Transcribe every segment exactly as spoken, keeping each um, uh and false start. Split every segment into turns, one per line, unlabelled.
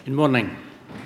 Good morning.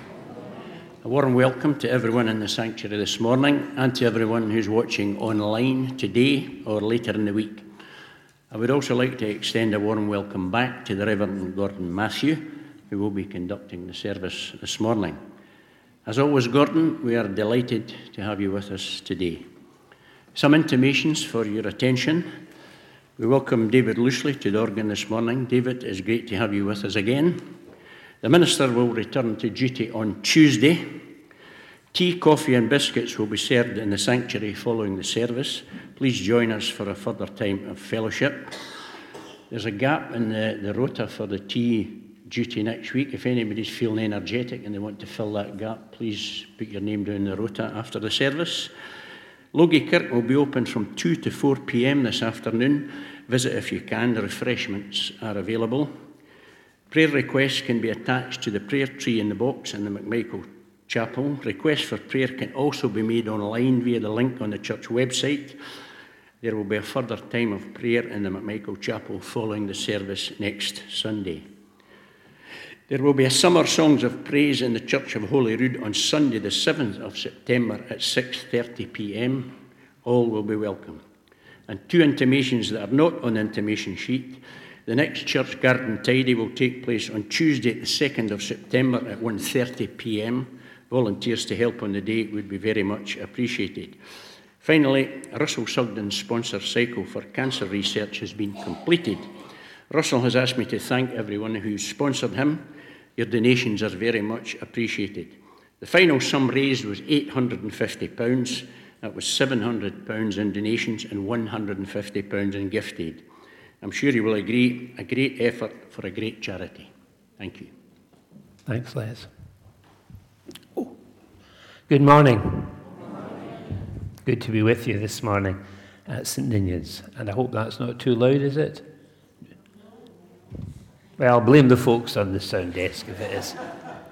A warm welcome to everyone in the sanctuary this morning and to everyone who's watching online today or later in the week. I would also like to extend a warm welcome back to the Reverend Gordon Matthew, who will be conducting the service this morning. As always, Gordon, we are delighted to have you with us today. Some intimations for your attention. We welcome David Loosley to the organ this morning. David, it's great to have you with us again. The minister will return to duty on Tuesday. Tea, coffee and biscuits will be served in the sanctuary following the service. Please join us for a further time of fellowship. There's a gap in the, the rota for the tea duty next week. If anybody's feeling energetic and they want to fill that gap, please put your name down the rota after the service. Logie Kirk will be open from two to four p.m. this afternoon. Visit if you can. The refreshments are available. Prayer requests can be attached to the prayer tree in the box in the McMichael Chapel. Requests for prayer can also be made online via the link on the church website. There will be a further time of prayer in the McMichael Chapel following the service next Sunday. There will be a Summer Songs of Praise in the Church of Holyrood on Sunday the seventh of September at six thirty p.m. All will be welcome. And two intimations that are not on the intimation sheet. The next church garden tidy will take place on Tuesday, the second of September at one thirty p.m. Volunteers to help on the day would be very much appreciated. Finally, Russell Sugden's sponsor cycle for cancer research has been completed. Russell has asked me to thank everyone who sponsored him. Your donations are very much appreciated. The final sum raised was eight hundred fifty pounds. That was seven hundred pounds in donations and one hundred fifty pounds in gift aid. I'm sure you will agree, a great effort for a great charity. Thank you.
Thanks, Les. Oh. Good morning.
Good morning.
Good to be with you this morning at St Ninian's. And I hope that's not too loud, is it? Well, I'll blame the folks on the sound desk if it is.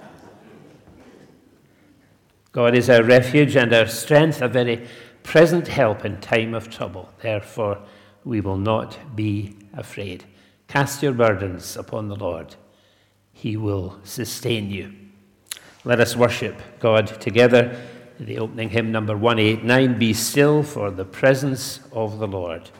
God is our refuge and our strength, a very present help in time of trouble. Therefore, we will not be afraid. Cast your burdens upon the Lord. He will sustain you. Let us worship God together. The opening hymn number one eighty-nine, Be Still for the Presence of the Lord.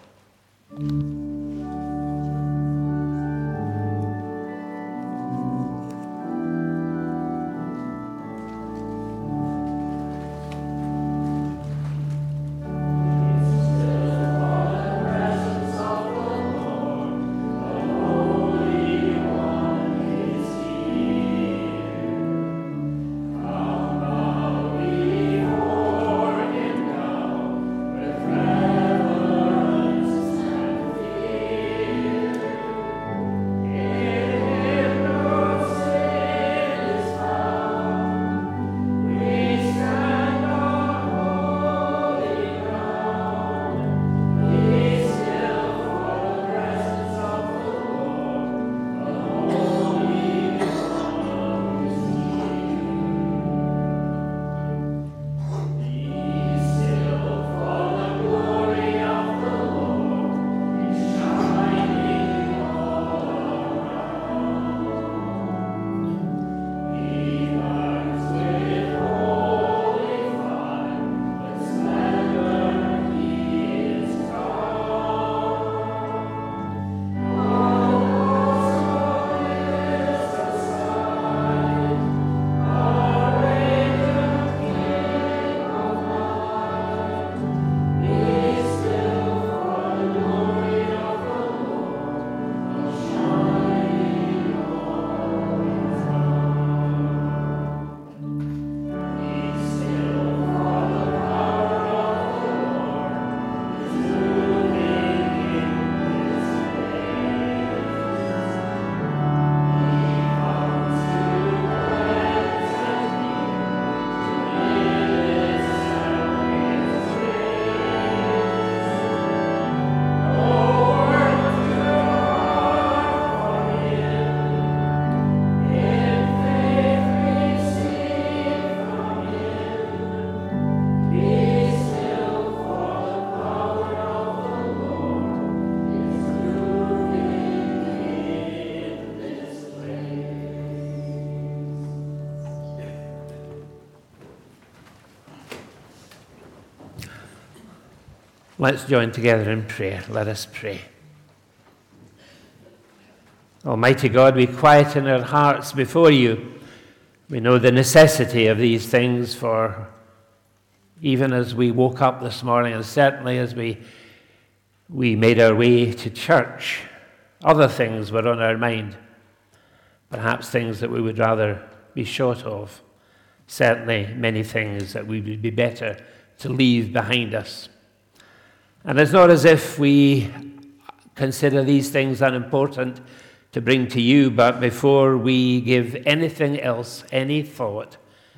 Reverence and faith.
Let's join together in prayer. Let us pray. Almighty God, we quieten our hearts before you. We know the necessity of these things, for even as we woke up this morning, and certainly as we, we made our way to church, other things were on our mind, perhaps things that we would rather be short of, certainly many things that we would be better to leave behind us. And it's not as if we consider these things unimportant to bring to you, but before we give anything else any thought,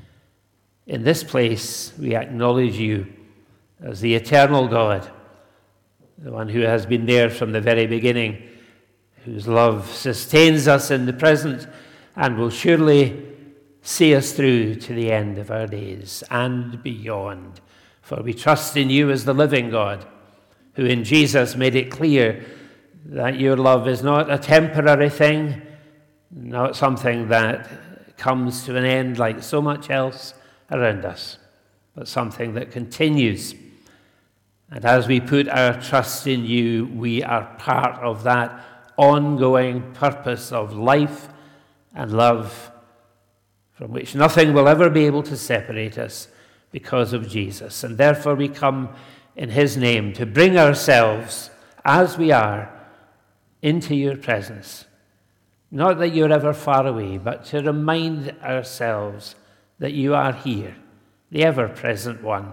in this place we acknowledge you as the eternal God, the one who has been there from the very beginning, whose love sustains us in the present and will surely see us through to the end of our days and beyond. For we trust in you as the living God, who in Jesus made it clear that your love is not a temporary thing, not something that comes to an end like so much else around us, but something that continues. And as we put our trust in you, we are part of that ongoing purpose of life and love, from which nothing will ever be able to separate us because of Jesus. And therefore we come in his name to bring ourselves as we are into your presence. Not that you're ever far away, but to remind ourselves that you are here, the ever-present one,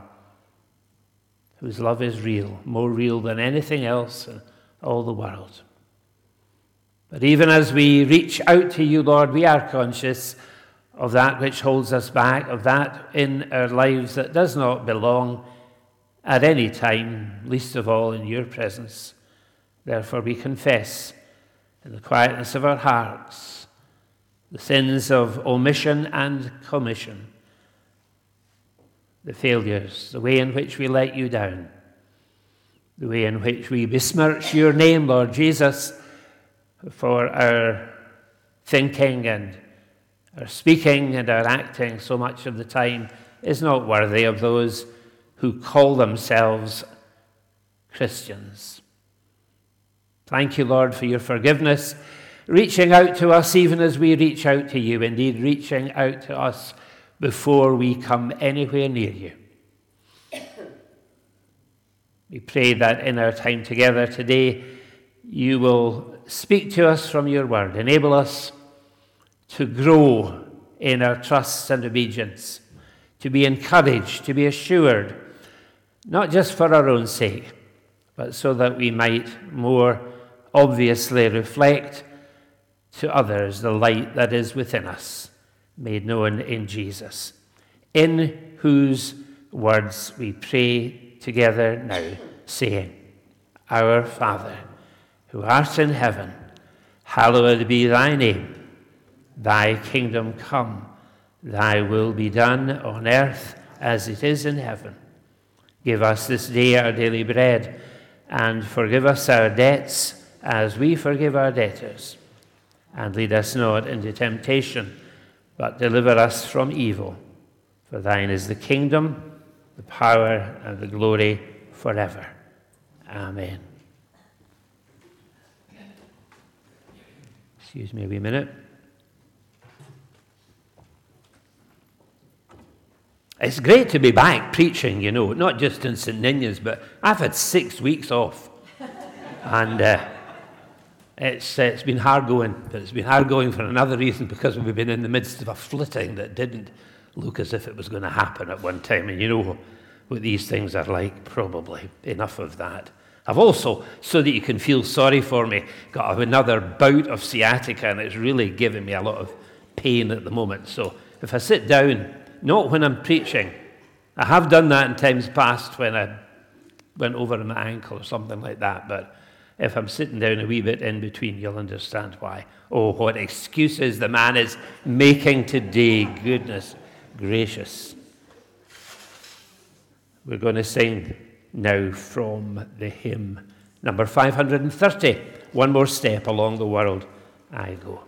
whose love is real, more real than anything else in all the world. But even as we reach out to you, Lord, we are conscious of that which holds us back, of that in our lives that does not belong at any time, least of all in your presence. Therefore we confess in the quietness of our hearts the sins of omission and commission, the failures, the way in which we let you down, the way in which we besmirch your name, Lord Jesus, for our thinking and our speaking and our acting so much of the time is not worthy of those who call themselves Christians. Thank you, Lord, for your forgiveness, reaching out to us even as we reach out to you, indeed reaching out to us before we come anywhere near you. We pray that in our time together today, you will speak to us from your word, enable us to grow in our trust and obedience, to be encouraged, to be assured, not just for our own sake, but so that we might more obviously reflect to others the light that is within us, made known in Jesus, in whose words we pray together now, saying, Our Father, who art in heaven, hallowed be thy name. Thy kingdom come, thy will be done on earth as it is in heaven. Give us this day our daily bread, and forgive us our debts as we forgive our debtors. And lead us not into temptation, but deliver us from evil. For thine is the kingdom, the power, and the glory forever. Amen. Excuse me a wee minute. It's great to be back preaching, you know, not just in Saint Ninians, but I've had six weeks off. And uh, it's, uh, it's been hard going, but it's been hard going for another reason, because we've been in the midst of a flitting that didn't look as if it was going to happen at one time. And you know what these things are like, probably. Enough of that. I've also, so that you can feel sorry for me, got another bout of sciatica, and it's really giving me a lot of pain at the moment. So if I sit down, not when I'm preaching. I have done that in times past when I went over my ankle or something like that, but if I'm sitting down a wee bit in between, you'll understand why. Oh, what excuses the man is making today. Goodness gracious. We're going to sing now from the hymn number five hundred thirty, One More Step Along the World I Go.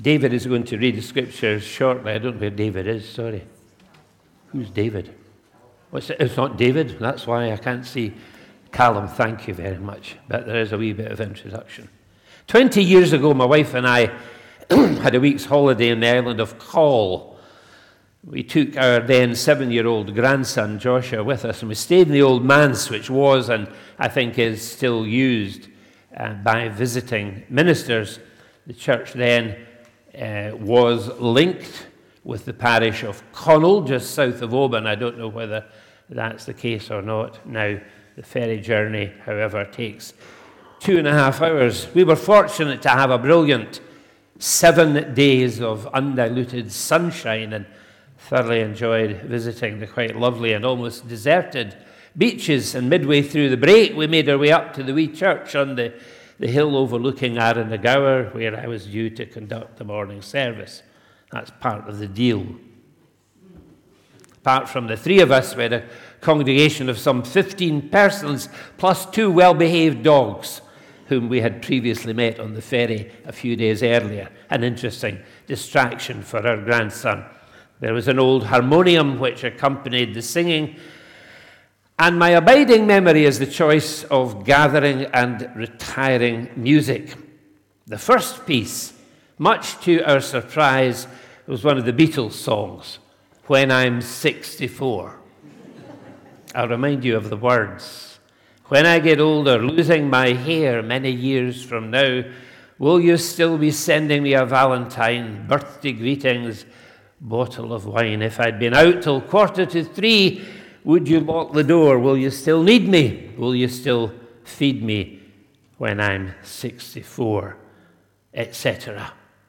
David is going to read the scriptures shortly. I don't know where David is, sorry. Who's David? What's it? It's not David, that's why I can't see. Callum, thank you very much. But there is a wee bit of introduction. Twenty years ago, my wife and I had a week's holiday in the island of Coll. We took our then seven-year-old grandson, Joshua, with us, and we stayed in the old manse, which was, and I think is still used uh, by visiting ministers. The church then uh, was linked with the parish of Connell, just south of Oban. I don't know whether that's the case or not. Now, the ferry journey, however, takes two and a half hours. We were fortunate to have a brilliant seven days of undiluted sunshine and thoroughly enjoyed visiting the quite lovely and almost deserted beaches. And midway through the break, we made our way up to the wee church on the, the hill overlooking Arranagawer, where I was due to conduct the morning service. That's part of the deal. Apart from the three of us, we had a congregation of some fifteen persons, plus two well-behaved dogs, whom we had previously met on the ferry a few days earlier. An interesting distraction for our grandson. There was an old harmonium which accompanied the singing, and my abiding memory is the choice of gathering and retiring music. The first piece, much to our surprise, was one of the Beatles songs, When I'm sixty-four. I'll remind you of the words. When I get older, losing my hair many years from now, will you still be sending me a valentine, birthday greetings, bottle of wine? If I'd been out till quarter to three, would you lock the door? Will you still need me? Will you still feed me when I'm sixty-four? et cetera.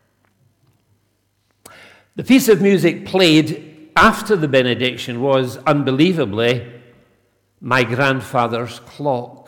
The piece of music played after the benediction was, unbelievably, my grandfather's clock.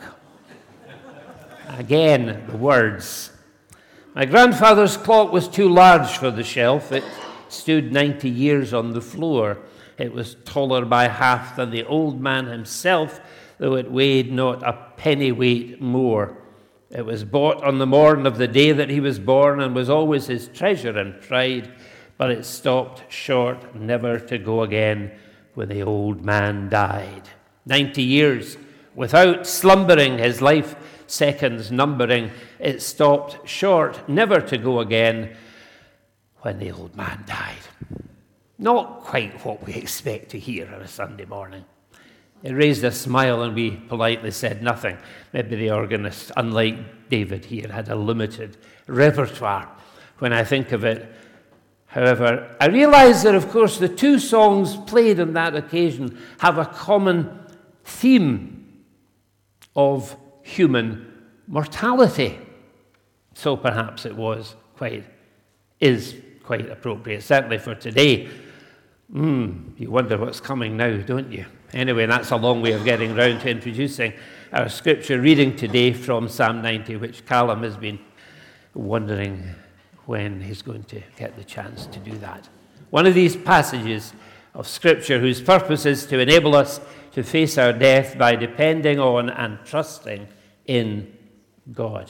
Again, the words. My grandfather's clock was too large for the shelf. It stood ninety years on the floor. It was taller by half than the old man himself, though it weighed not a pennyweight more. It was bought on the morn of the day that he was born and was always his treasure and pride, but it stopped short, never to go again, when the old man died. Ninety years without slumbering, his life seconds numbering, it stopped short, never to go again, when the old man died. Not quite what we expect to hear on a Sunday morning. It raised a smile and we politely said nothing. Maybe the organist, unlike David here, had a limited repertoire. When I think of it, however, I realize that, of course, the two songs played on that occasion have a common theme of human mortality. So perhaps it was quite, is quite appropriate, certainly for today. Mm, you wonder what's coming now, don't you? Anyway, that's a long way of getting round to introducing our scripture reading today from Psalm ninety, which Callum has been wondering when he's going to get the chance to do that. One of these passages of scripture whose purpose is to enable us to face our death by depending on and trusting in God.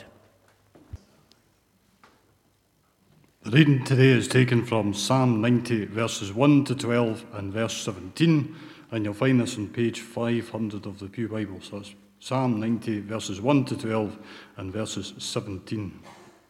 The reading today is taken from Psalm ninety, verses one to twelve and verse seventeen, and you'll find this on page five hundred of the Pew Bible. So it's Psalm ninety, verses one to twelve and verses seventeen.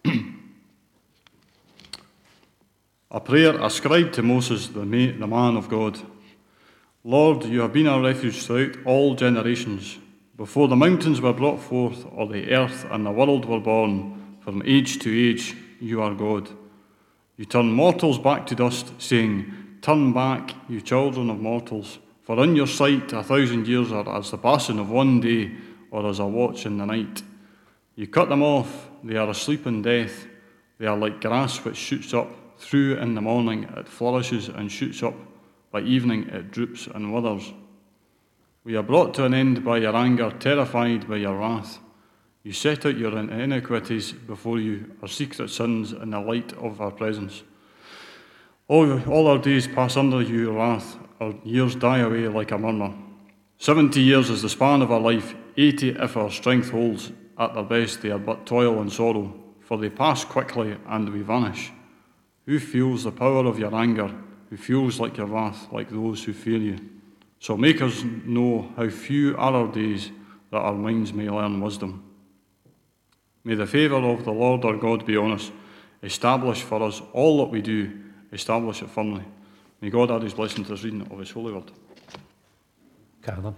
A prayer ascribed to Moses, the man of God. Lord, you have been our refuge throughout all generations. Before the mountains were brought forth, or the earth and the world were born, from age to age you are God. You turn mortals back to dust, saying, Turn back, you children of mortals, for in your sight a thousand years are as the passing of one day, or as a watch in the night. You cut them off, they are asleep in death. They are like grass which shoots up. Through in the morning it flourishes and shoots up. By evening it droops and withers. We are brought to an end by your anger, terrified by your wrath. You set out your iniquities before you, our secret sins in the light of our presence. All, all our days pass under your wrath, our years die away like a murmur. Seventy years is the span of our life, eighty if our strength holds. At their best they are but toil and sorrow, for they pass quickly and we vanish. Who feels the power of your anger? Who feels like your wrath, like those who fear you? So make us know how few are our days, that our minds may learn wisdom. May the favour of the Lord our God be on us. Establish for us all that we do. Establish it firmly. May God add his blessing to this reading of his holy word.
Callum.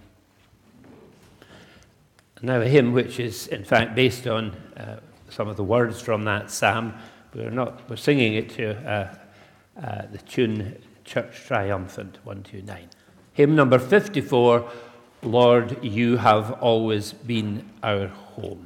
Now a hymn which is in fact based on uh, some of the words from that psalm. We're not we're singing it to uh, uh, the tune Church Triumphant one two nine. Hymn number fifty-four, Lord, you have always been our home.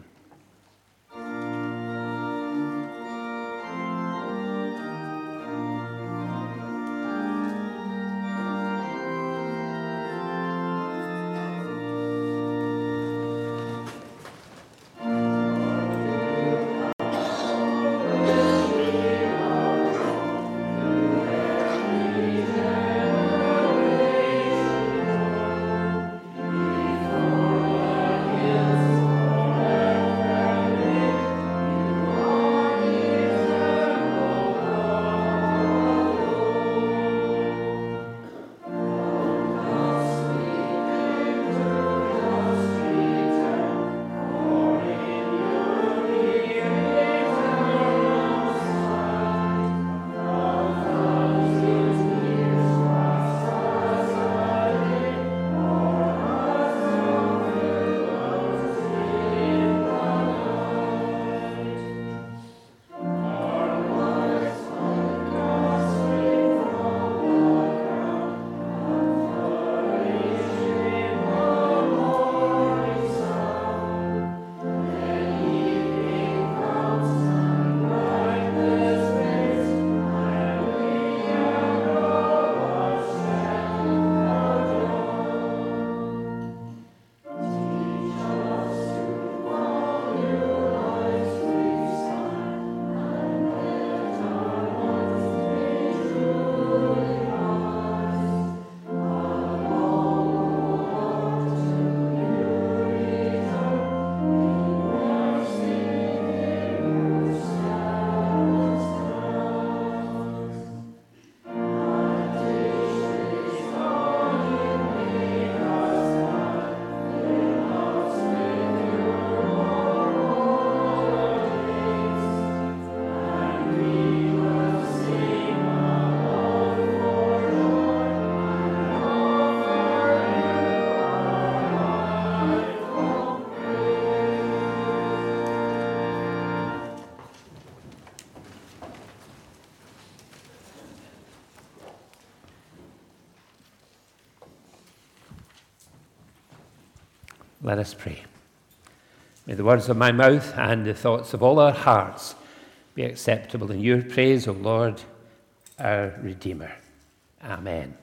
Let us pray. May the words of my mouth and the thoughts of all our hearts be acceptable in your praise, O Lord, our Redeemer. Amen.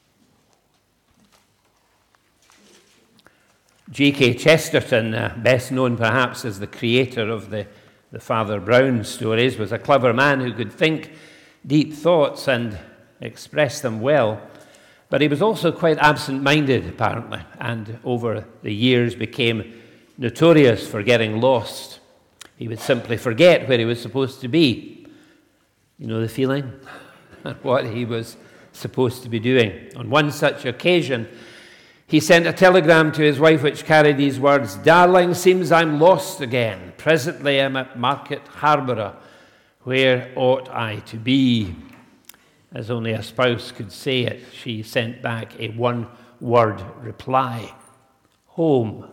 G K Chesterton, uh, best known perhaps as the creator of the, the Father Brown stories, was a clever man who could think deep thoughts and express them well. But he was also quite absent-minded, apparently, and over the years became notorious for getting lost. He would simply forget where he was supposed to be. You know the feeling? What he was supposed to be doing. On one such occasion, he sent a telegram to his wife which carried these words, "Darling, seems I'm lost again. Presently I'm at Market Harborough. Where ought I to be?" As only a spouse could say it, she sent back a one-word reply: home.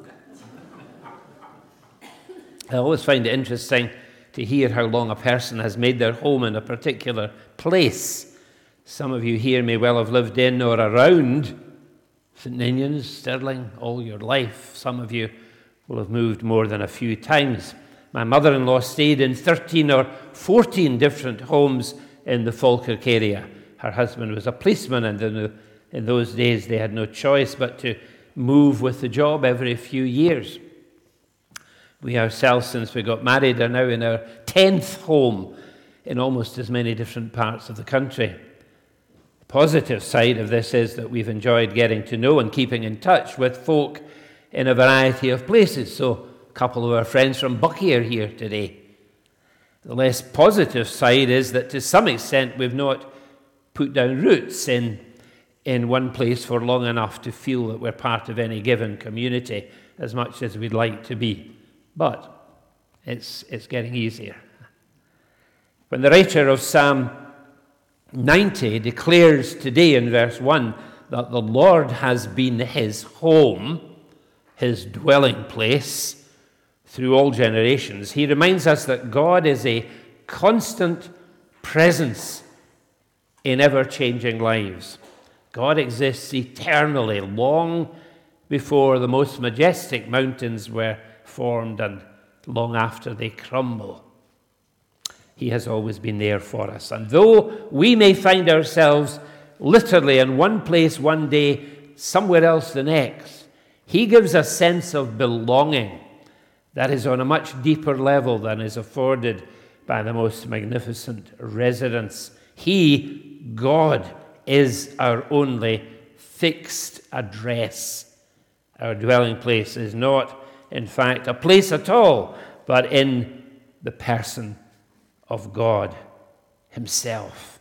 I always find it interesting to hear how long a person has made their home in a particular place. Some of you here may well have lived in or around St Ninians, Stirling, all your life. Some of you will have moved more than a few times. My mother-in-law stayed in thirteen or fourteen different homes in the Falkirk area. Her husband was a policeman, and in, the, in those days they had no choice but to move with the job every few years. We ourselves, since we got married, are now in our tenth home in almost as many different parts of the country. The positive side of this is that we've enjoyed getting to know and keeping in touch with folk in a variety of places. So a couple of our friends from Buckie are here today. The less positive side is that to some extent we've not put down roots in, in one place for long enough to feel that we're part of any given community as much as we'd like to be. But it's, it's getting easier. When the writer of Psalm ninety declares today in verse one that the Lord has been his home, his dwelling place, through all generations, he reminds us that God is a constant presence in ever-changing lives. God exists eternally, long before the most majestic mountains were formed and long after they crumble. He has always been there for us. And though we may find ourselves literally in one place one day, somewhere else the next, he gives a sense of belonging that is on a much deeper level than is afforded by the most magnificent residence. He, God, is our only fixed address. Our dwelling place is not, in fact, a place at all, but in the person of God himself.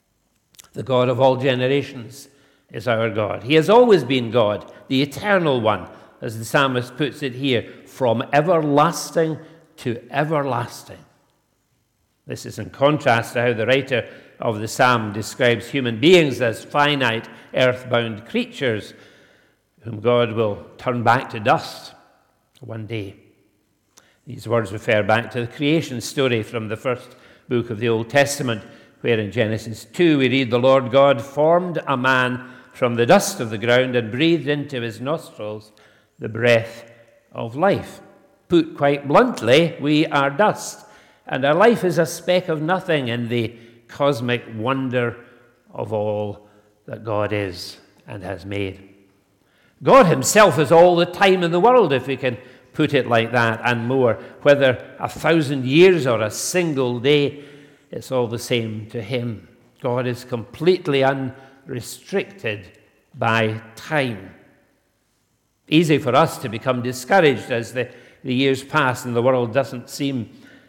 The God of all generations is our God. He has always been God, the eternal one, as the psalmist puts it here, from everlasting to everlasting. This is in contrast to how the writer of the psalm describes human beings as finite, earthbound creatures whom God will turn back to dust one day. These words refer back to the creation story from the first book of the Old Testament, where in Genesis two we read, "The Lord God formed a man from the dust of the ground and breathed into his nostrils the breath of life." Put quite bluntly, we are dust, and our life is a speck of nothing in the cosmic wonder of all that God is and has made. God himself is all the time in the world, if we can put it like that, and more. Whether a thousand years or a single day, it's all the same to him. God is completely unrestricted by time. Easy for us to become discouraged as the, the years pass and the world doesn't seem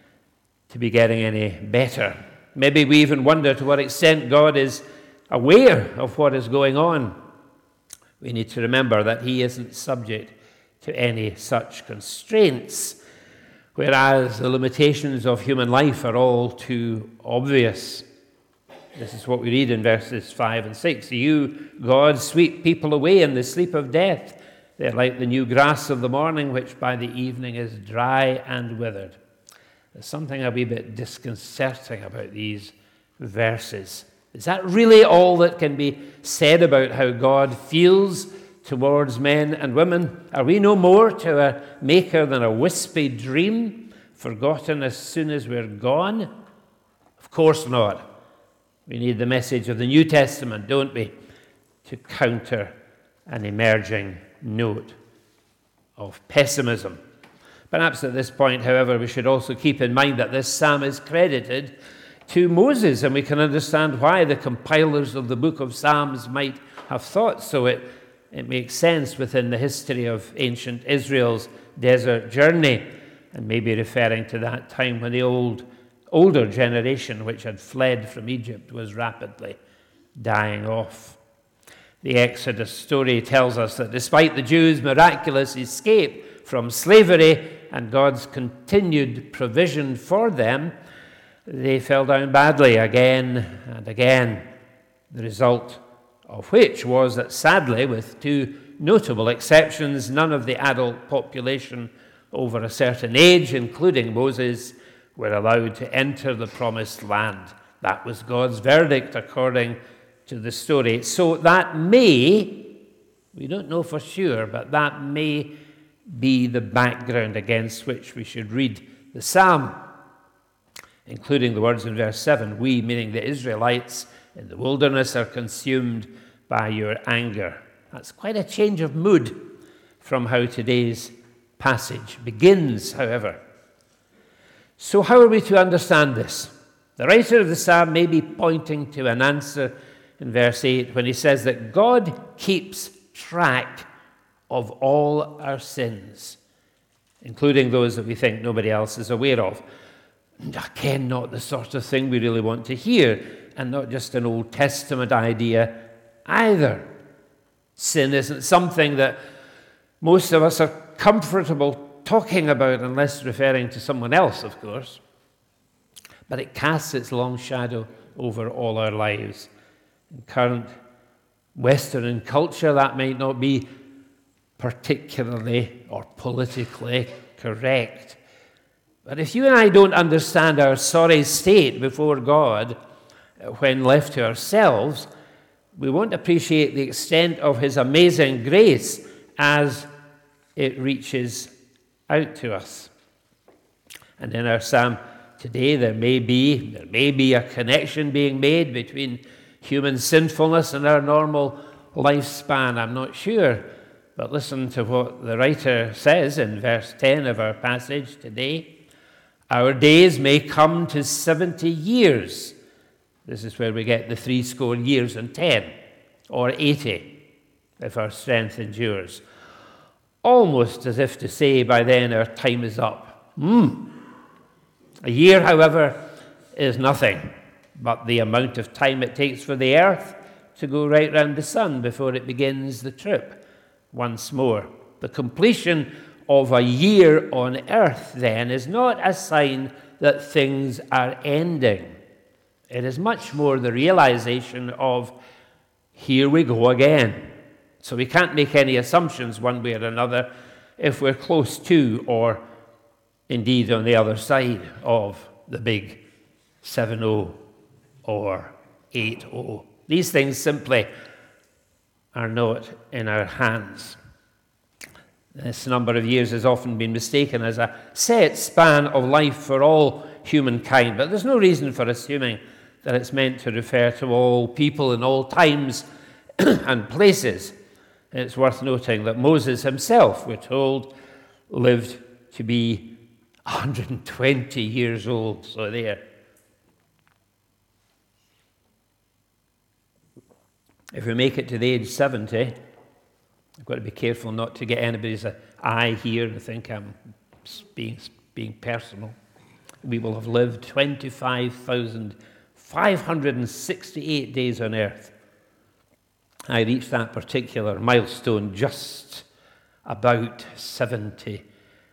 to be getting any better. Maybe we even wonder to what extent God is aware of what is going on. We need to remember that he isn't subject to any such constraints, whereas the limitations of human life are all too obvious. This is what we read in verses five and six. "You, God, sweep people away in the sleep of death. They're like the new grass of the morning, which by the evening is dry and withered." There's something a wee bit disconcerting about these verses. Is that really all that can be said about how God feels towards men and women? Are we no more to our Maker than a wispy dream, forgotten as soon as we're gone? Of course not. We need the message of the New Testament, don't we, to counter an emerging note of pessimism. Perhaps at this point, however, we should also keep in mind that this psalm is credited to Moses, and we can understand why the compilers of the book of Psalms might have thought so. It, it makes sense within the history of ancient Israel's desert journey, and maybe referring to that time when the old, older generation which had fled from Egypt was rapidly dying off. The Exodus story tells us that despite the Jews' miraculous escape from slavery and God's continued provision for them, they fell down badly again and again, the result of which was that, sadly, with two notable exceptions, none of the adult population over a certain age, including Moses, were allowed to enter the promised land. That was God's verdict, according to the story. So that may, we don't know for sure, but that may be the background against which we should read the psalm, including the words in verse seven, "We," meaning the Israelites in the wilderness, "are consumed by your anger." That's quite a change of mood from how today's passage begins, however. So how are we to understand this? The writer of the psalm may be pointing to an answer in verse eight when he says that God keeps track of all our sins, including those that we think nobody else is aware of. again, not the sort of thing we really want to hear, and not just an Old Testament idea either. Sin isn't something that most of us are comfortable talking about, unless referring to someone else, of course. But it casts its long shadow over all our lives. In current Western culture, that might not be particularly or politically correct. But if you and I don't understand our sorry state before God when left to ourselves, we won't appreciate the extent of his amazing grace as it reaches out to us. And in our psalm today, there may be there may be a connection being made between human sinfulness and our normal lifespan. I'm not sure, but listen to what the writer says in verse ten of our passage today. Our days may come to seventy years. This is where we get the three score years and ten, or eighty, if our strength endures. Almost as if to say, by then our time is up. Hmm. A year, however, is nothing but the amount of time it takes for the earth to go right round the sun before it begins the trip once more. The completion of a year on earth, then, is not a sign that things are ending. It is much more the realization of, here we go again. So we can't make any assumptions one way or another if we're close to, or indeed on the other side of, the big seven oh or eight oh. These things simply are not in our hands. This number of years has often been mistaken as a set span of life for all humankind, but there's no reason for assuming that it's meant to refer to all people in all times and places. It's worth noting that Moses himself, we're told, lived to be one hundred twenty years old. So there. If we make it to the age seventy, I've got to be careful not to get anybody's eye here and think I'm being, being personal. We will have lived twenty-five thousand five hundred sixty-eight days on earth. I reached that particular milestone just about seventy-seven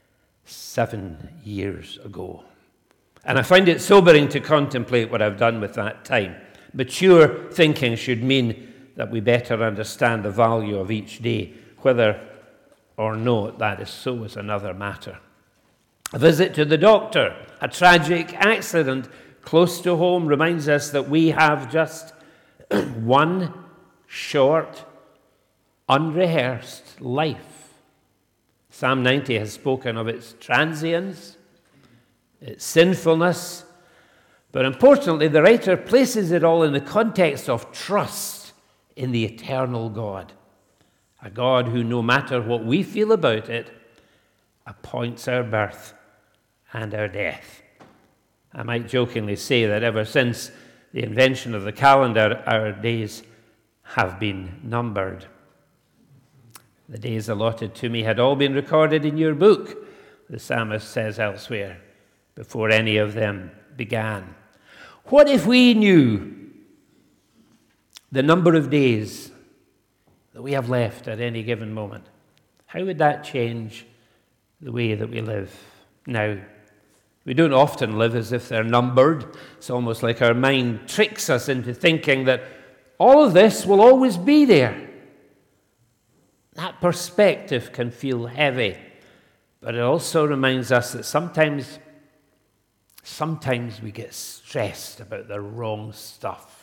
years ago. And I find it sobering to contemplate what I've done with that time. Mature thinking should mean that we better understand the value of each day. Whether or not that is so is another matter. A visit to the doctor, a tragic accident close to home, reminds us that we have just one short, unrehearsed life. Psalm ninety has spoken of its transience, its sinfulness, but importantly, the writer places it all in the context of trust in the eternal God, a God who, no matter what we feel about it, appoints our birth and our death. I might jokingly say that ever since the invention of the calendar, our days have been numbered. The days allotted to me had all been recorded in your book, the psalmist says elsewhere, before any of them began. What if we knew the number of days that we have left at any given moment? How would that change the way that we live now? We don't often live as if they're numbered. It's almost like our mind tricks us into thinking that all of this will always be there. That perspective can feel heavy, but it also reminds us that sometimes, sometimes we get stressed about the wrong stuff.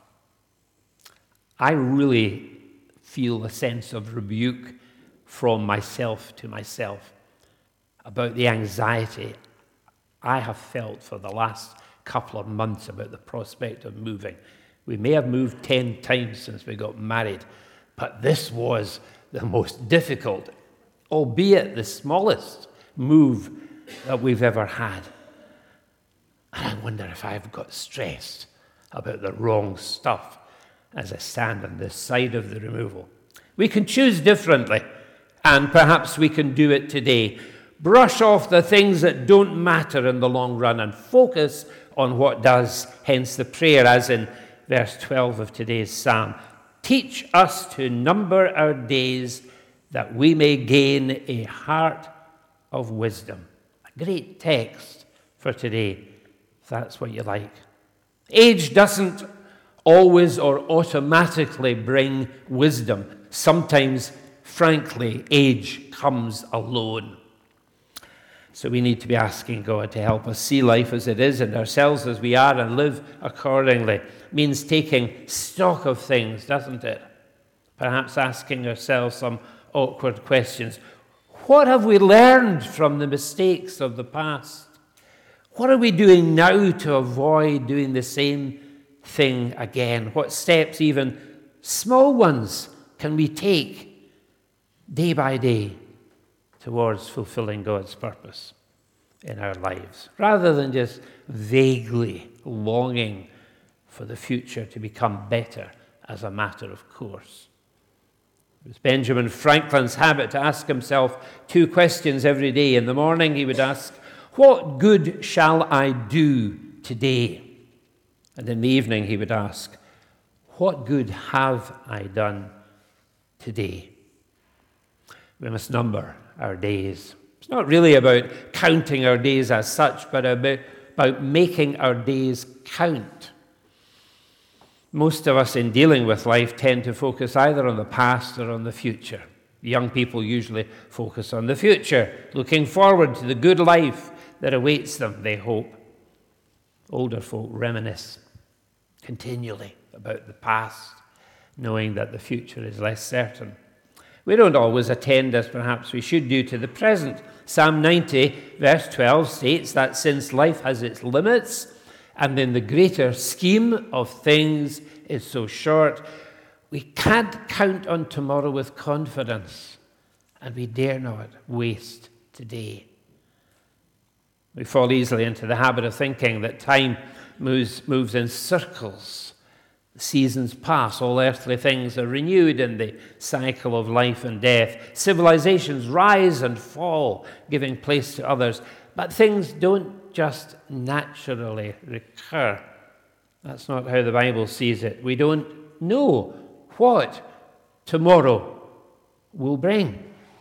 I really feel a sense of rebuke from myself to myself about the anxiety I have felt for the last couple of months about the prospect of moving. We may have moved ten times since we got married, but this was the most difficult, albeit the smallest move that we've ever had. And I wonder if I've got stressed about the wrong stuff as I stand on this side of the removal. We can choose differently, and perhaps we can do it today. Brush off the things that don't matter in the long run and focus on what does. Hence the prayer, as in verse twelve of today's psalm. Teach us to number our days that we may gain a heart of wisdom. A great text for today, if that's what you like. Age doesn't always or automatically bring wisdom. Sometimes, frankly, age comes alone. So we need to be asking God to help us see life as it is and ourselves as we are and live accordingly. It means taking stock of things, doesn't it? Perhaps asking ourselves some awkward questions. What have we learned from the mistakes of the past? What are we doing now to avoid doing the same thing again? What steps, even small ones, can we take day by day towards fulfilling God's purpose in our lives, rather than just vaguely longing for the future to become better as a matter of course? It was Benjamin Franklin's habit to ask himself two questions every day. In the morning, he would ask, "What good shall I do today?" And in the evening, he would ask, "What good have I done today?" We must number our days. It's not really about counting our days as such, but about, about making our days count. Most of us in dealing with life tend to focus either on the past or on the future. Young people usually focus on the future, looking forward to the good life that awaits them, they hope. Older folk reminisce continually about the past, knowing that the future is less certain. We don't always attend as perhaps we should do to the present. Psalm ninety, verse twelve states that since life has its limits, and in the greater scheme of things is so short, we can't count on tomorrow with confidence, and we dare not waste today. We fall easily into the habit of thinking that time moves, moves in circles. The seasons pass, all earthly things are renewed in the cycle of life and death. Civilizations rise and fall, giving place to others. But things don't just naturally recur. That's not how the Bible sees it. We don't know what tomorrow will bring.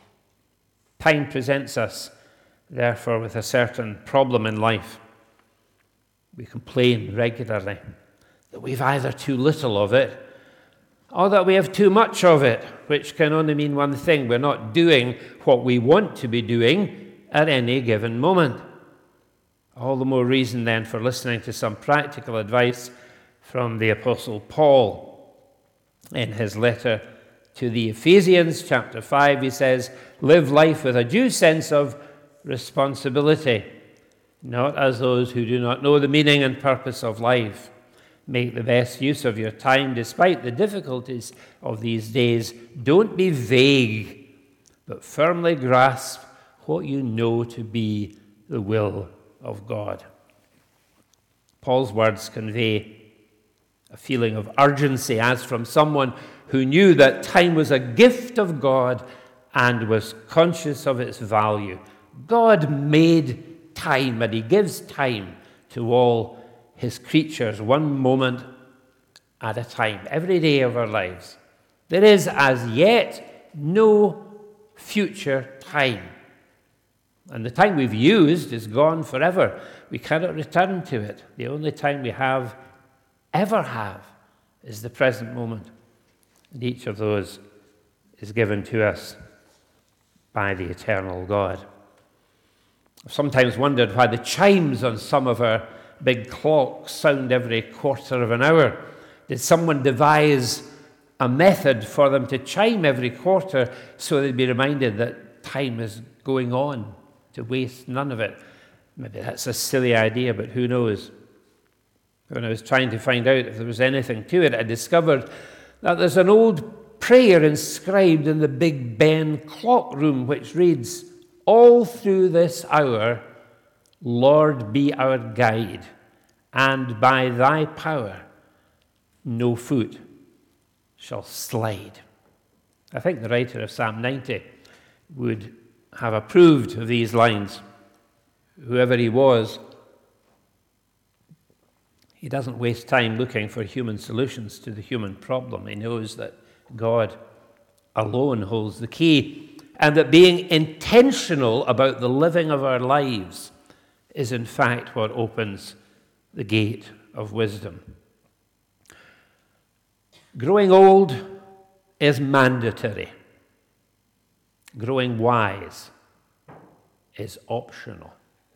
Time presents us, therefore, with a certain problem in life. We complain regularly that we've either too little of it or that we have too much of it, which can only mean one thing: we're not doing what we want to be doing at any given moment. All the more reason then for listening to some practical advice from the Apostle Paul. In his letter to the Ephesians, chapter five, he says, "Live life with a due sense of responsibility, not as those who do not know the meaning and purpose of life. Make the best use of your time despite the difficulties of these days. Don't be vague, but firmly grasp what you know to be the will of God." Paul's words convey a feeling of urgency as from someone who knew that time was a gift of God and was conscious of its value. God made time, and he gives time to all his creatures, one moment at a time, every day of our lives. There is as yet no future time. And the time we've used is gone forever. We cannot return to it. The only time we have, ever have, is the present moment. And each of those is given to us by the eternal God. I've sometimes wondered why the chimes on some of our big clocks sound every quarter of an hour. Did someone devise a method for them to chime every quarter so they'd be reminded that time is going on, to waste none of it? Maybe that's a silly idea, but who knows? When I was trying to find out if there was anything to it, I discovered that there's an old prayer inscribed in the Big Ben clock room which reads, "All through this hour, Lord, be our guide, and by thy power no foot shall slide." I think the writer of Psalm ninety would have approved of these lines. Whoever he was, he doesn't waste time looking for human solutions to the human problem. He knows that God alone holds the key, and that being intentional about the living of our lives is in fact what opens the gate of wisdom. Growing old is mandatory. Growing wise is optional.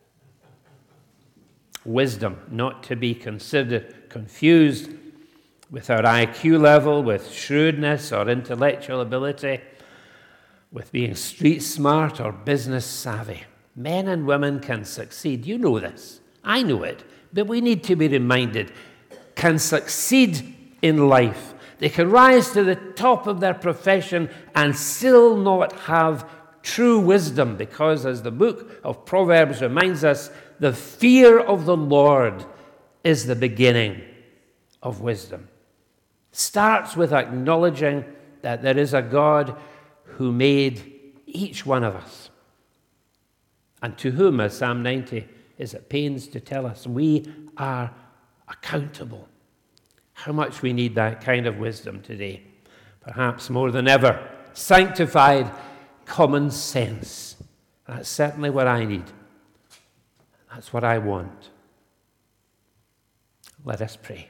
Wisdom, not to be considered confused with our I Q level, with shrewdness or intellectual ability, with being street smart or business savvy. Men and women can succeed. You know this. I know it. But we need to be reminded, can succeed in life. They can rise to the top of their profession and still not have true wisdom, because as the book of Proverbs reminds us, the fear of the Lord is the beginning of wisdom. Starts with acknowledging that there is a God who made each one of us, and to whom, as Psalm ninety is at pains to tell us, we are accountable. How much we need that kind of wisdom today. Perhaps more than ever. Sanctified common sense. That's certainly what I need. That's what I want. Let us pray.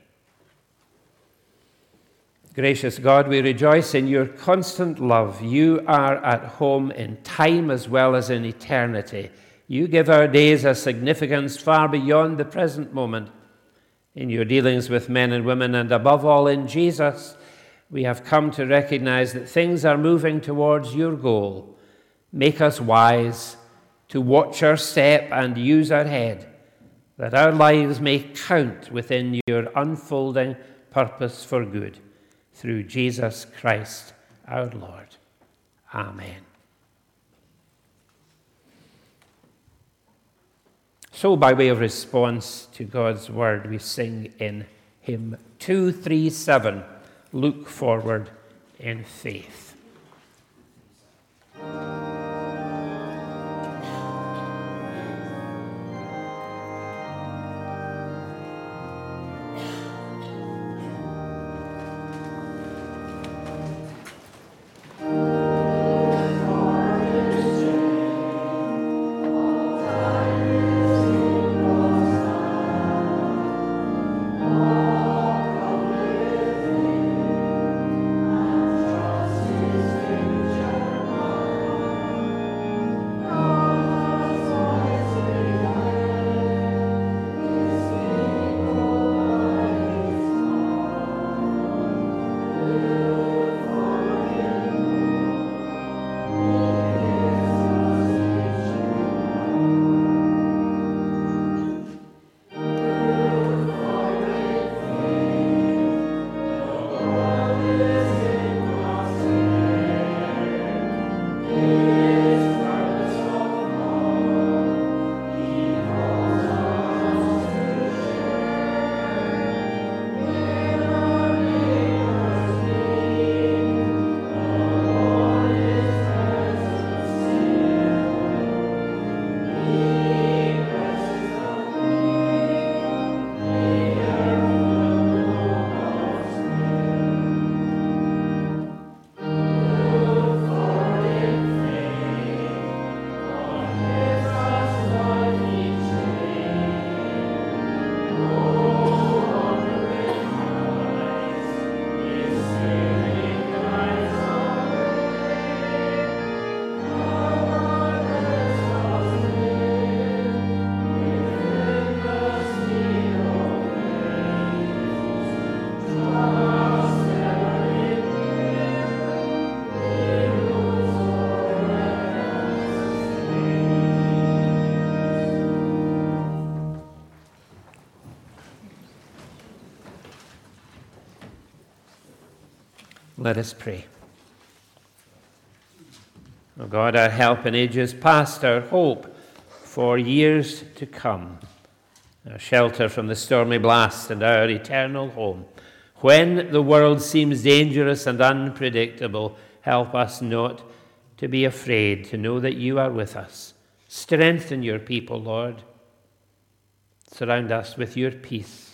Gracious God, we rejoice in your constant love. You are at home in time as well as in eternity. You give our days a significance far beyond the present moment. In your dealings with men and women, and above all in Jesus, we have come to recognize that things are moving towards your goal. Make us wise to watch our step and use our head, that our lives may count within your unfolding purpose for good. Through Jesus Christ our Lord. Amen. So, by way of response to God's word, we sing in hymn two thirty-seven, Look Forward in Faith. Let us pray. O God, our help in ages past, our hope for years to come, our shelter from the stormy blast and our eternal home. When the world seems dangerous and unpredictable, help us not to be afraid, to know that you are with us. Strengthen your people, Lord. Surround us with your peace.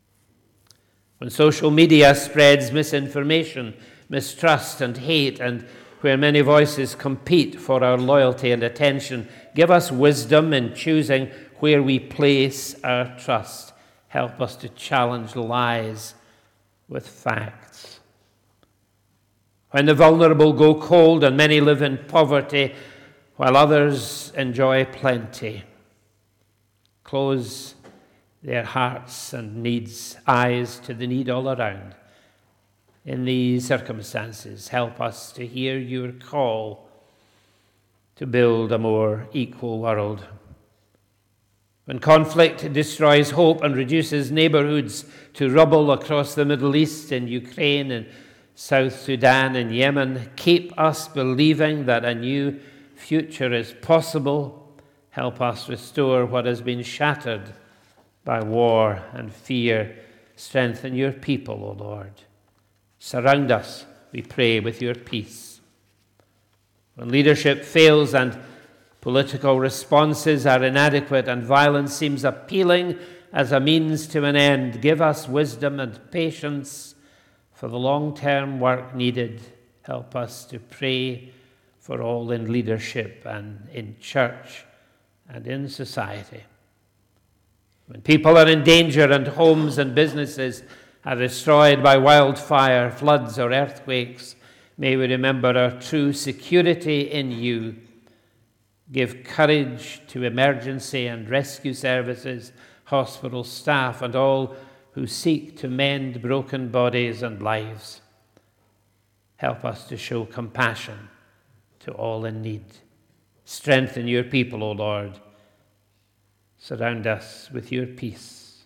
When social media spreads misinformation, mistrust and hate, and where many voices compete for our loyalty and attention, give us wisdom in choosing where we place our trust. Help us to challenge lies with facts. When the vulnerable go cold and many live in poverty while others enjoy plenty, close their hearts and needs, eyes to the need all around. In these circumstances, help us to hear your call to build a more equal world. When conflict destroys hope and reduces neighborhoods to rubble across the Middle East, in Ukraine and South Sudan and Yemen, keep us believing that a new future is possible. Help us restore what has been shattered by war and fear. Strengthen your people, O Lord. Surround us, we pray, with your peace. When leadership fails and political responses are inadequate and violence seems appealing as a means to an end, give us wisdom and patience for the long-term work needed. Help us to pray for all in leadership and in church and in society. When people are in danger and homes and businesses are destroyed by wildfire, floods, or earthquakes, may we remember our true security in you. Give courage to emergency and rescue services, hospital staff, and all who seek to mend broken bodies and lives. Help us to show compassion to all in need. Strengthen your people, O Lord. Surround us with your peace.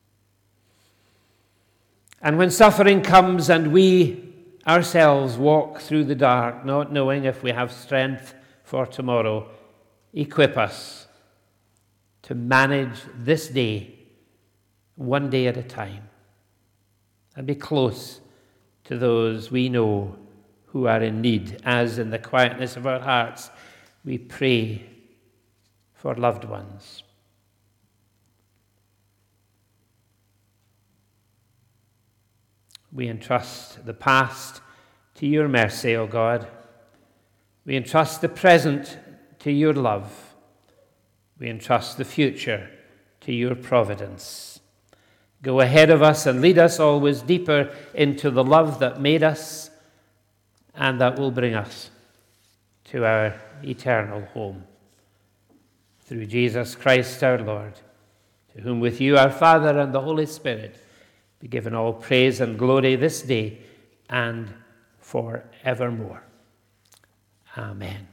And when suffering comes and we ourselves walk through the dark, not knowing if we have strength for tomorrow, equip us to manage this day one day at a time and be close to those we know who are in need, as in the quietness of our hearts we pray for loved ones. We entrust the past to your mercy, O God. We entrust the present to your love. We entrust the future to your providence. Go ahead of us and lead us always deeper into the love that made us and that will bring us to our eternal home. Through Jesus Christ our Lord, to whom with you our Father and the Holy Spirit be given all praise and glory this day and forevermore. Amen.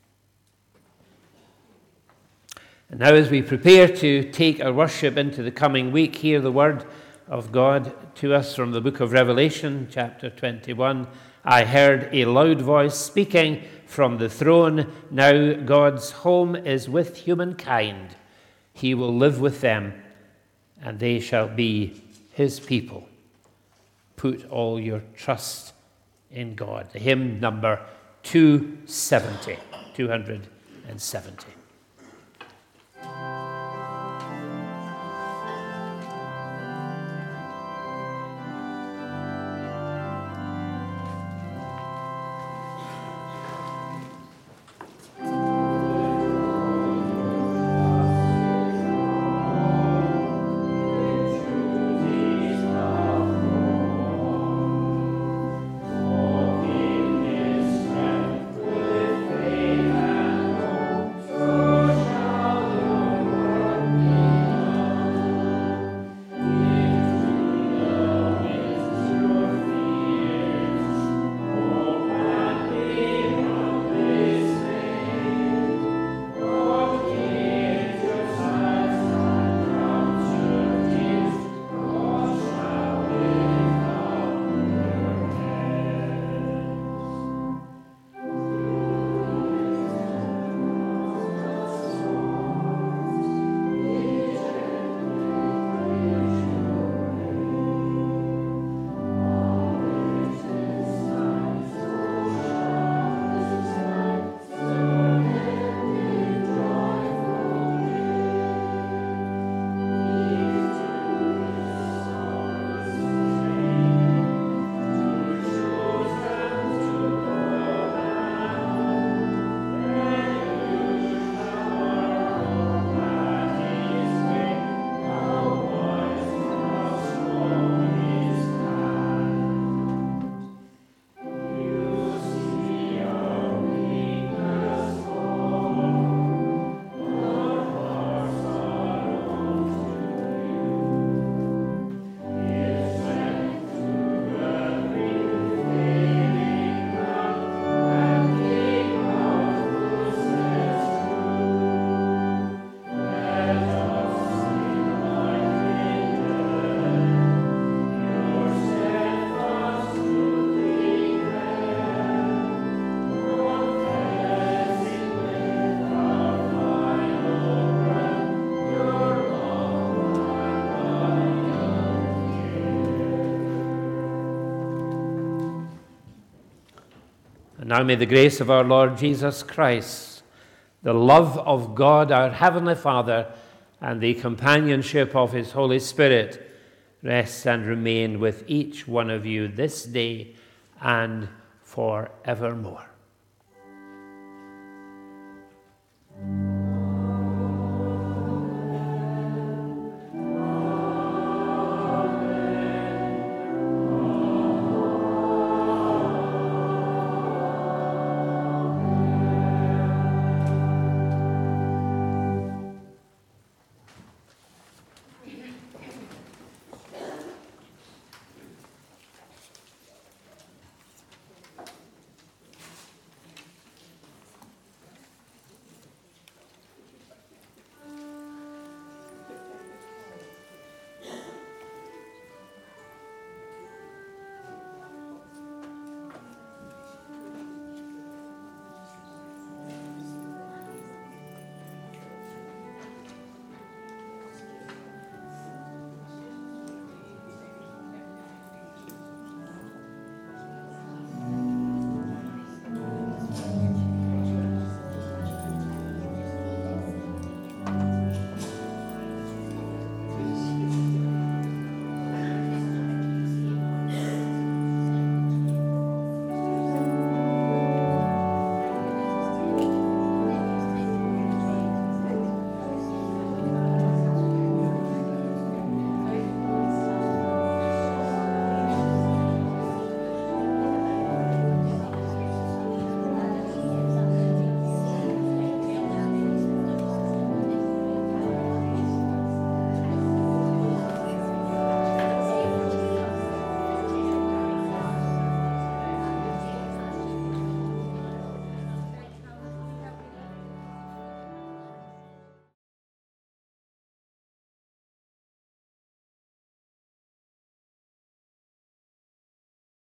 And now, as we prepare to take our worship into the coming week, hear the word of God to us from the book of Revelation, chapter twenty-one. I heard a loud voice speaking from the throne. Now God's home is with humankind. He will live with them, and they shall be his people. Put all your trust in God. The hymn number two seventy, two seventy.
Oh
And now may the grace of our Lord Jesus Christ, the love of God our Heavenly Father, and the companionship of his Holy Spirit rest and remain with each one of you this day and forevermore.